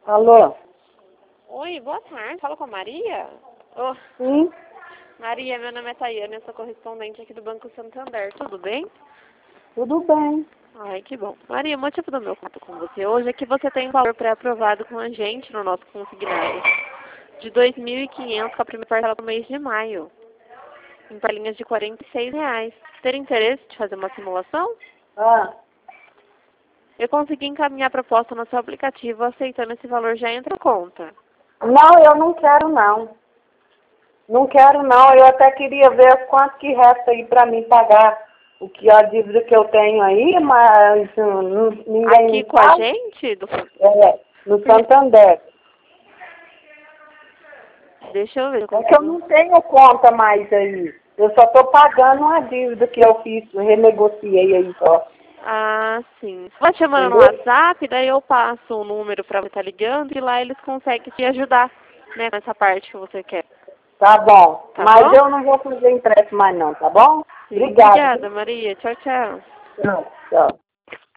Alô? Oi, boa tarde. Fala com a Maria? Oh, Sim? Maria, meu nome é Tayane, eu sou correspondente aqui do Banco Santander. Tudo bem? Tudo bem. Ai, que bom. Maria, o motivo do meu contato com você hoje é que você tem um valor pré-aprovado com a gente no nosso consignado de R$ 2.500 com a primeira parcela do mês de maio, em parcelinhas de R$ 46. Ter interesse de fazer uma simulação? Ah, Eu consegui encaminhar a proposta no seu aplicativo, aceitando esse valor já entra em conta. não, eu não quero não. Não quero não. Eu até queria ver quanto que resta aí pra mim pagar o que a dívida que eu tenho aí, mas ninguém Aqui me com a faz. gente, No Santander. deixa eu ver se eu É que eu consigo. não tenho conta mais aí. Eu só tô pagando uma dívida que eu fiz, renegociei aí só. Ah, sim. Vai te chamando no Entendeu? WhatsApp, daí eu passo o número pra você estar ligando e lá eles conseguem te ajudar, né, nessa parte que você quer. Tá bom. Tá Mas bom? eu não vou fazer empréstimo mais não, tá bom? Sim. Obrigada. Obrigada, Maria. Tchau, tchau. Tchau. Tchau.